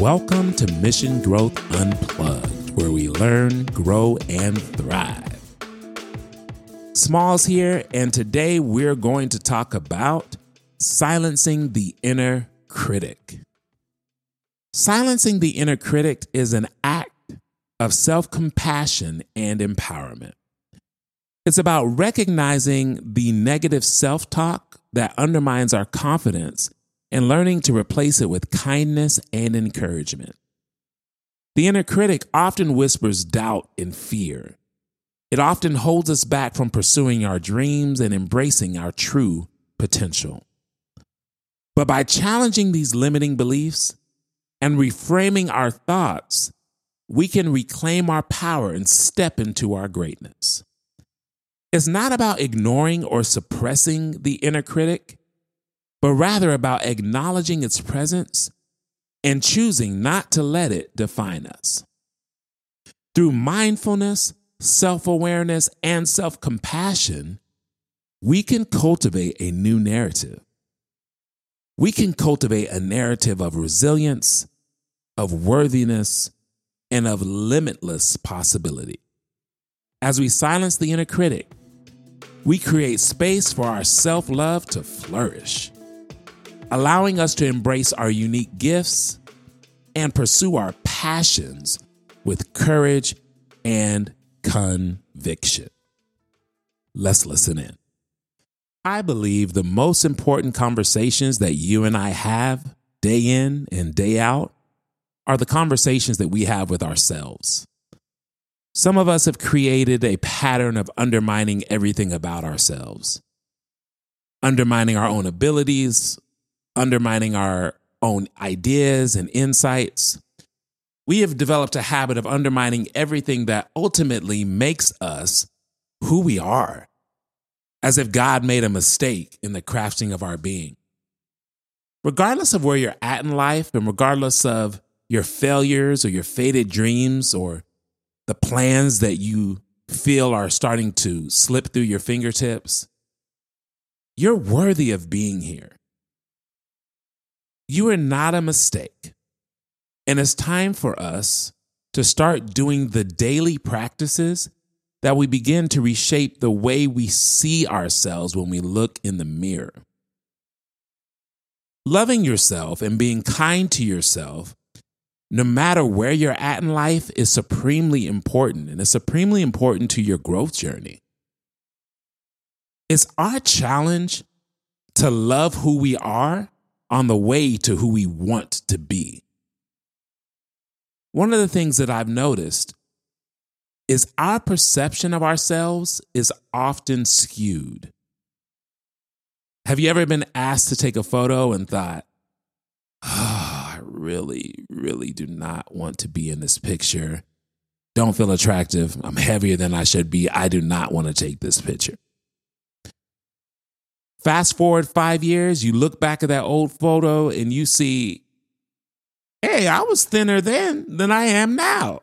Welcome to Mission Growth Unplugged, where we learn, grow, and thrive. Smalls here, and today we're going to talk about silencing the inner critic. Silencing the inner critic is an act of self-compassion and empowerment. It's about recognizing the negative self-talk that undermines our confidence and learning to replace it with kindness and encouragement. The inner critic often whispers doubt and fear. It often holds us back from pursuing our dreams and embracing our true potential. But by challenging these limiting beliefs and reframing our thoughts, we can reclaim our power and step into our greatness. It's not about ignoring or suppressing the inner critic, but rather about acknowledging its presence and choosing not to let it define us. Through mindfulness, self-awareness, and self-compassion, we can cultivate a new narrative. We can cultivate a narrative of resilience, of worthiness, and of limitless possibility. As we silence the inner critic, we create space for our self-love to flourish, allowing us to embrace our unique gifts and pursue our passions with courage and conviction. Let's listen in. I believe the most important conversations that you and I have day in and day out are the conversations that we have with ourselves. Some of us have created a pattern of undermining everything about ourselves, undermining our own abilities, undermining our own ideas and insights. We have developed a habit of undermining everything that ultimately makes us who we are, as if God made a mistake in the crafting of our being. Regardless of where you're at in life, and regardless of your failures or your faded dreams or the plans that you feel are starting to slip through your fingertips, you're worthy of being here. You are not a mistake. And it's time for us to start doing the daily practices that we begin to reshape the way we see ourselves when we look in the mirror. Loving yourself and being kind to yourself, no matter where you're at in life, is supremely important, and it's supremely important to your growth journey. It's our challenge to love who we are on the way to who we want to be. One of the things that I've noticed is our perception of ourselves is often skewed. Have you ever been asked to take a photo and thought, I really do not want to be in this picture. Don't feel attractive. I'm heavier than I should be. I do not want to take this picture. Fast forward 5 years, you look back at that old photo and you see, hey, I was thinner then than I am now.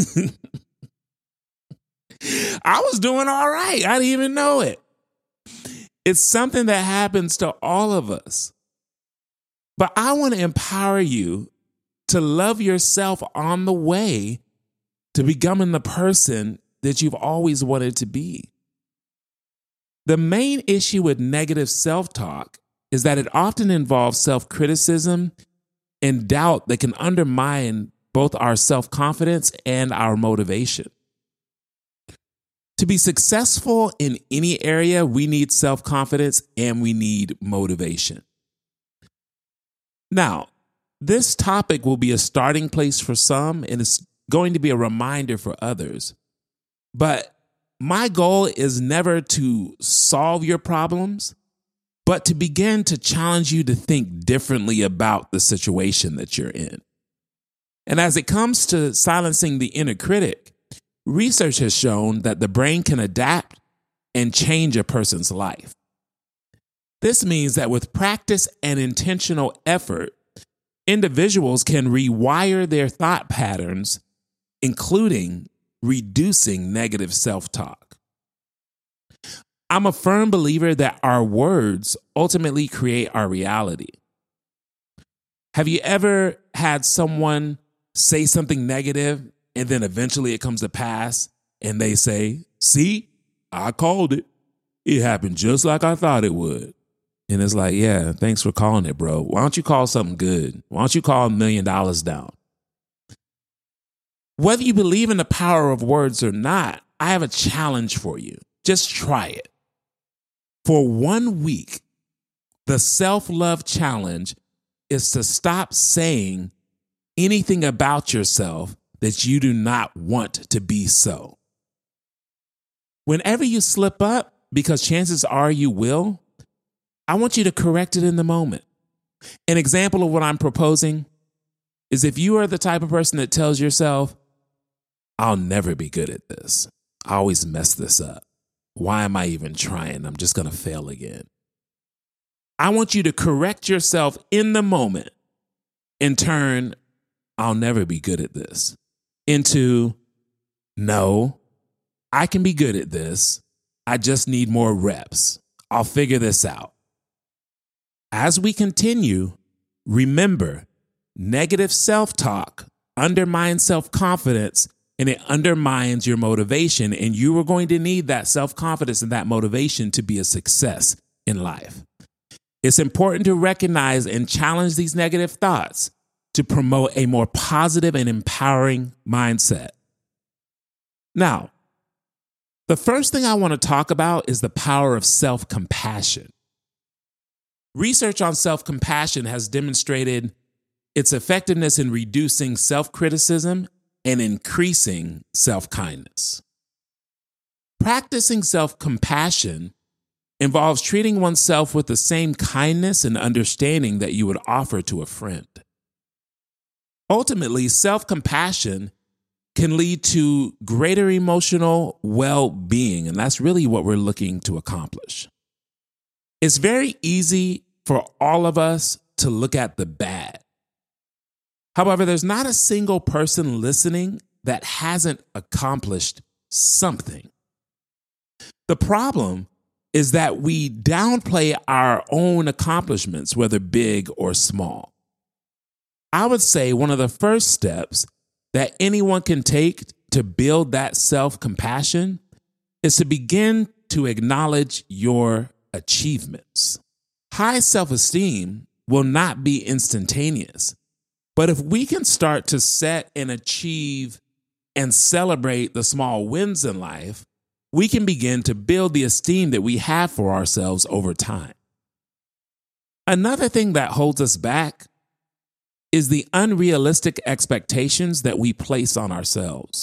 I was doing all right. I didn't even know it. It's something that happens to all of us. But I want to empower you to love yourself on the way to becoming the person that you've always wanted to be. The main issue with negative self-talk is that it often involves self-criticism and doubt that can undermine both our self-confidence and our motivation. To be successful in any area, we need self-confidence and we need motivation. Now, this topic will be a starting place for some, and it's going to be a reminder for others. But my goal is never to solve your problems, but to begin to challenge you to think differently about the situation that you're in. And as it comes to silencing the inner critic, research has shown that the brain can adapt and change a person's life. This means that with practice and intentional effort, individuals can rewire their thought patterns, including reducing negative self-talk. I'm a firm believer that our words ultimately create our reality. Have you ever had someone say something negative and then eventually it comes to pass and they say, see, I called it. It happened just like I thought it would. And it's like, yeah, thanks for calling it, bro. Why don't you call something good? Why don't you call $1 million down? Whether you believe in the power of words or not, I have a challenge for you. Just try it. For 1 week, the self-love challenge is to stop saying anything about yourself that you do not want to be so. Whenever you slip up, because chances are you will, I want you to correct it in the moment. An example of what I'm proposing is if you are the type of person that tells yourself, I'll never be good at this. I always mess this up. Why am I even trying? I'm just going to fail again. I want you to correct yourself in the moment and turn, I'll never be good at this, into, no, I can be good at this. I just need more reps. I'll figure this out. As we continue, remember, negative self-talk undermines self-confidence and it undermines your motivation. And you are going to need that self-confidence and that motivation to be a success in life. It's important to recognize and challenge these negative thoughts to promote a more positive and empowering mindset. Now, the first thing I want to talk about is the power of self-compassion. Research on self-compassion has demonstrated its effectiveness in reducing self-criticism and increasing self-kindness. Practicing self-compassion involves treating oneself with the same kindness and understanding that you would offer to a friend. Ultimately, self-compassion can lead to greater emotional well-being, and that's really what we're looking to accomplish. It's very easy for all of us to look at the bad. However, there's not a single person listening that hasn't accomplished something. The problem is that we downplay our own accomplishments, whether big or small. I would say one of the first steps that anyone can take to build that self-compassion is to begin to acknowledge your achievements. High self-esteem will not be instantaneous, but if we can start to set and achieve and celebrate the small wins in life, we can begin to build the esteem that we have for ourselves over time. Another thing that holds us back is the unrealistic expectations that we place on ourselves.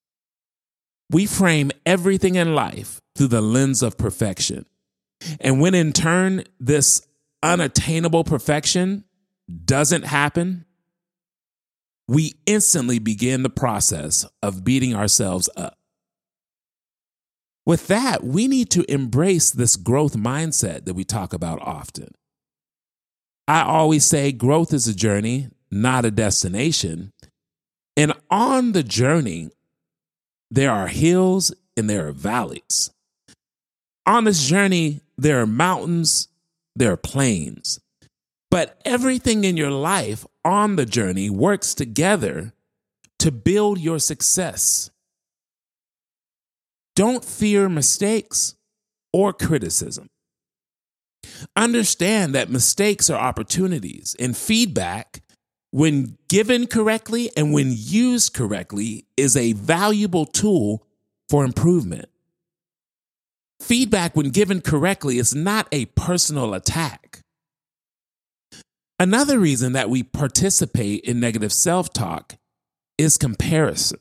We frame everything in life through the lens of perfection. And when in turn this unattainable perfection doesn't happen, we instantly begin the process of beating ourselves up. With that, we need to embrace this growth mindset that we talk about often. I always say growth is a journey, not a destination. And on the journey, there are hills and there are valleys. On this journey, there are mountains, there are plains. But everything in your life on the journey works together to build your success. Don't fear mistakes or criticism. Understand that mistakes are opportunities, and feedback, when given correctly and when used correctly, is a valuable tool for improvement. Feedback, when given correctly, is not a personal attack. Another reason that we participate in negative self-talk is comparison.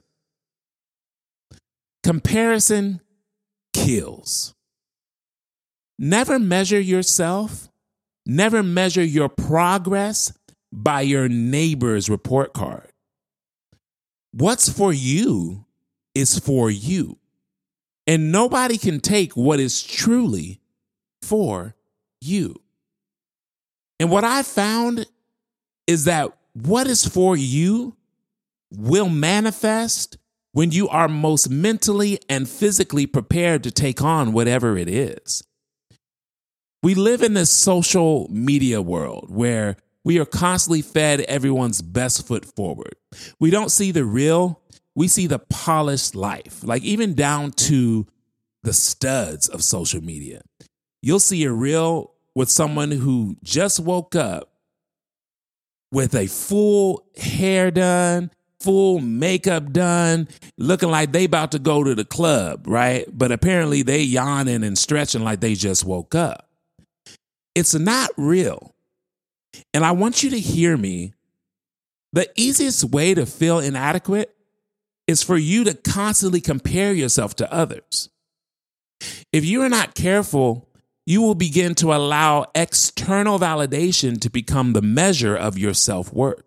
Comparison kills. Never measure yourself, never measure your progress by your neighbor's report card. What's for you is for you. And nobody can take what is truly for you. And what I found is that what is for you will manifest when you are most mentally and physically prepared to take on whatever it is. We live in this social media world where we are constantly fed everyone's best foot forward. We don't see the real, we see the polished life, like even down to the studs of social media. You'll see a reel with someone who just woke up with a full hair done, full makeup done, looking like they about to go to the club, right? But apparently they yawning and stretching like they just woke up. It's not real. And I want you to hear me. The easiest way to feel inadequate is for you to constantly compare yourself to others. If you are not careful, you will begin to allow external validation to become the measure of your self-worth.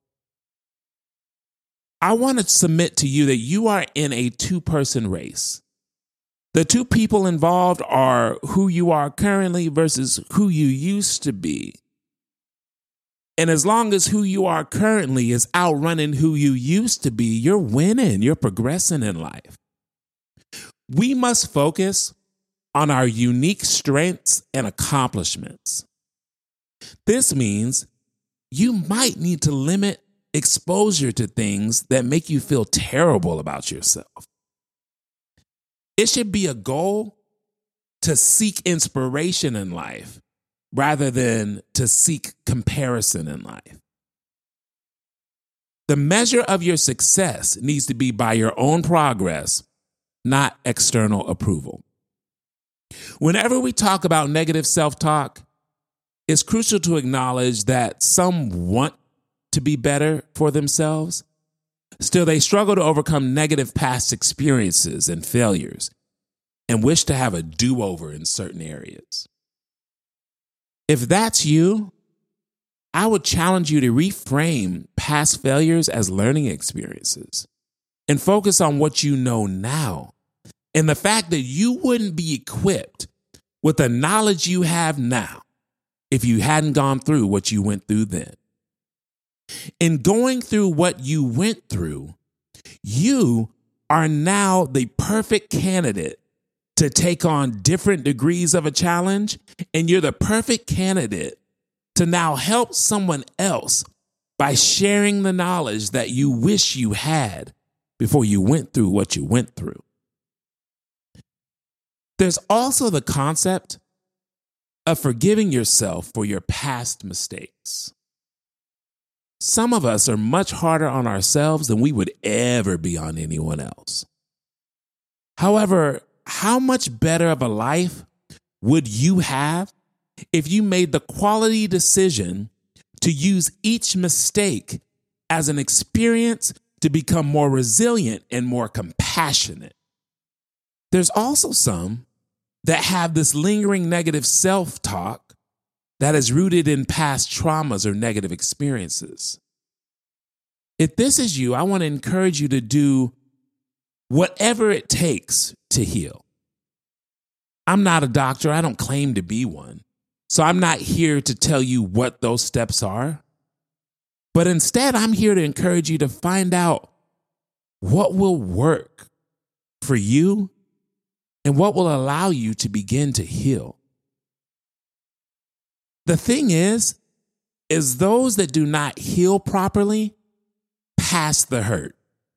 I want to submit to you that you are in a two-person race. The two people involved are who you are currently versus who you used to be. And as long as who you are currently is outrunning who you used to be, you're winning, you're progressing in life. We must focus on our unique strengths and accomplishments. This means you might need to limit exposure to things that make you feel terrible about yourself. It should be a goal to seek inspiration in life rather than to seek comparison in life. The measure of your success needs to be by your own progress, not external approval. Whenever we talk about negative self-talk, it's crucial to acknowledge that some want to be better for themselves. Still, they struggle to overcome negative past experiences and failures and wish to have a do-over in certain areas. If that's you, I would challenge you to reframe past failures as learning experiences and focus on what you know now and the fact that you wouldn't be equipped with the knowledge you have now if you hadn't gone through what you went through then. In going through what you went through, you are now the perfect candidate to take on different degrees of a challenge, and you're the perfect candidate to now help someone else by sharing the knowledge that you wish you had before you went through what you went through. There's also the concept of forgiving yourself for your past mistakes. Some of us are much harder on ourselves than we would ever be on anyone else. However, how much better of a life would you have if you made the quality decision to use each mistake as an experience to become more resilient and more compassionate? There's also some that have this lingering negative self-talk that is rooted in past traumas or negative experiences. If this is you, I want to encourage you to do whatever it takes to heal. I'm not a doctor. I don't claim to be one. So I'm not here to tell you what those steps are. But instead, I'm here to encourage you to find out what will work for you and what will allow you to begin to heal. The thing is those that do not heal properly pass the hurt.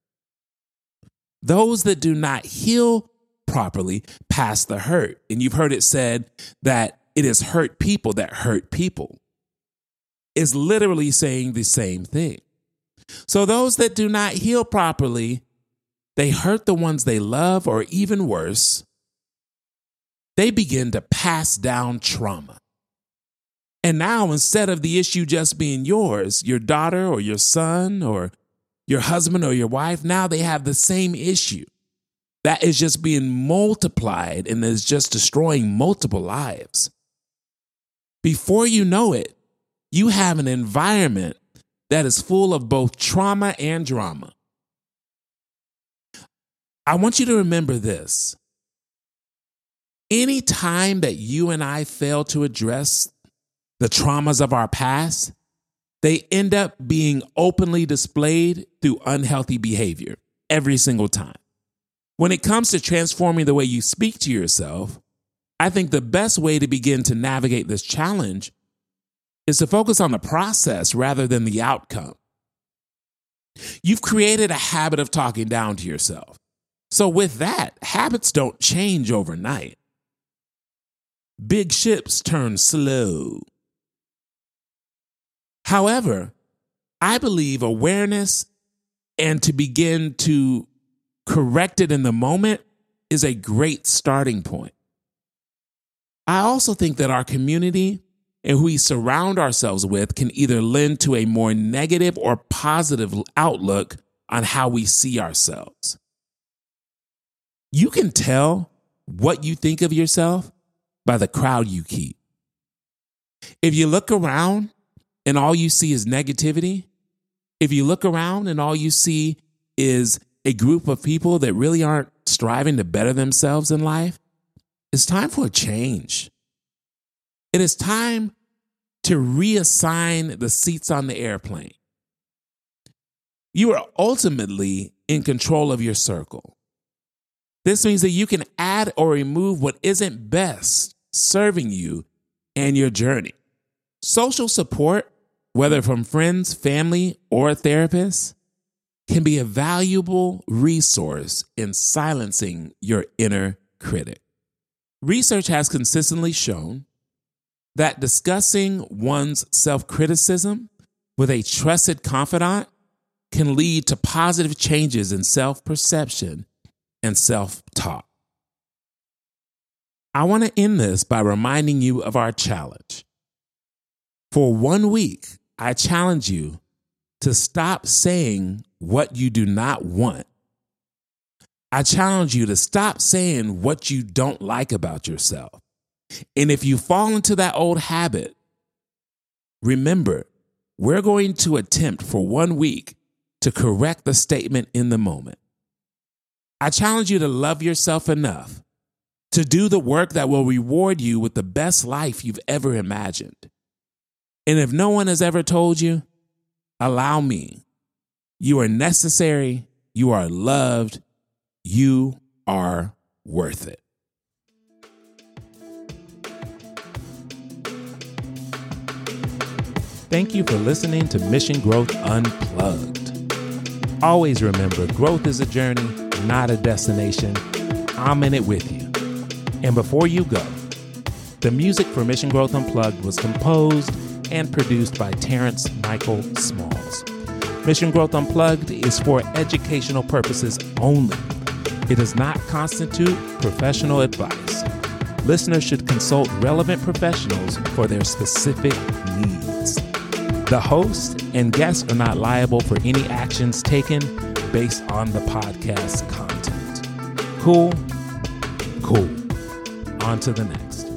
Those that do not heal properly pass the hurt. And you've heard it said that it is hurt people that hurt people. It's literally saying the same thing. So those that do not heal properly, they hurt the ones they love, or even worse, they begin to pass down trauma. And now, instead of the issue just being yours, your daughter or your son or your husband or your wife, now they have the same issue that is just being multiplied and is just destroying multiple lives. Before you know it, you have an environment that is full of both trauma and drama. I want you to remember this. Any time that you and I fail to address the traumas of our past, they end up being openly displayed through unhealthy behavior every single time. When it comes to transforming the way you speak to yourself, I think the best way to begin to navigate this challenge is to focus on the process rather than the outcome. You've created a habit of talking down to yourself. So with that, habits don't change overnight. Big ships turn slow. However, I believe awareness and to begin to correct it in the moment is a great starting point. I also think that our community and who we surround ourselves with can either lend to a more negative or positive outlook on how we see ourselves. You can tell what you think of yourself by the crowd you keep. If you look around and all you see is negativity, if you look around and all you see is a group of people that really aren't striving to better themselves in life, it's time for a change. It is time to reassign the seats on the airplane. You are ultimately in control of your circle. This means that you can add or remove what isn't best serving you and your journey. Social support, whether from friends, family, or a therapist, can be a valuable resource in silencing your inner critic. Research has consistently shown that discussing one's self-criticism with a trusted confidant can lead to positive changes in self-perception and self-talk. I want to end this by reminding you of our challenge. For 1 week, I challenge you to stop saying what you do not want. I challenge you to stop saying what you don't like about yourself. And if you fall into that old habit, remember, we're going to attempt for 1 week to correct the statement in the moment. I challenge you to love yourself enough to do the work that will reward you with the best life you've ever imagined. And if no one has ever told you, allow me. You are necessary. You are loved. You are worth it. Thank you for listening to Mission Growth Unplugged. Always remember, growth is a journey, not a destination. I'm in it with you. And before you go, the music for Mission Growth Unplugged was composed and produced by Terrence Michael Smalls. Mission Growth Unplugged is for educational purposes only. It does not constitute professional advice. Listeners should consult relevant professionals for their specific needs. The host and guests are not liable for any actions taken based on the podcast content. Cool. On to the next.